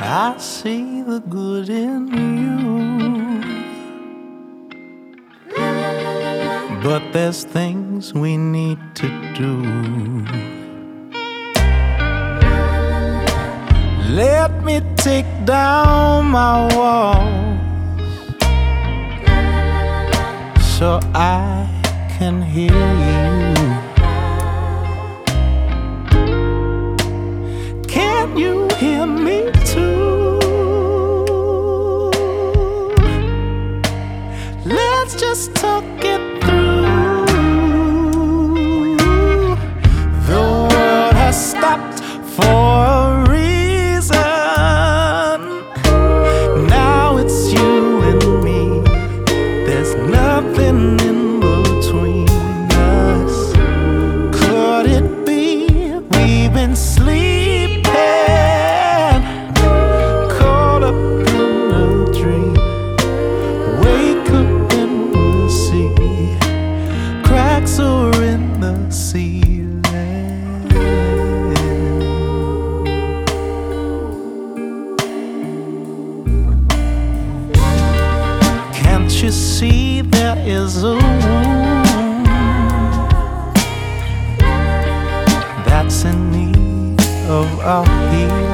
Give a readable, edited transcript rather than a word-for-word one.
I see the good in you, but there's things we need to do. Let me take down my walls so I can hear you. Can you hear me too? Let's just talk it through. The world has stopped for a reason. Now it's you and me. There's nothing in between us. Could it be we've been sleeping, caught up in a dream? Wake up and we'll see cracks are in the ceiling. Can't you see there is a wound that's in need of our healing?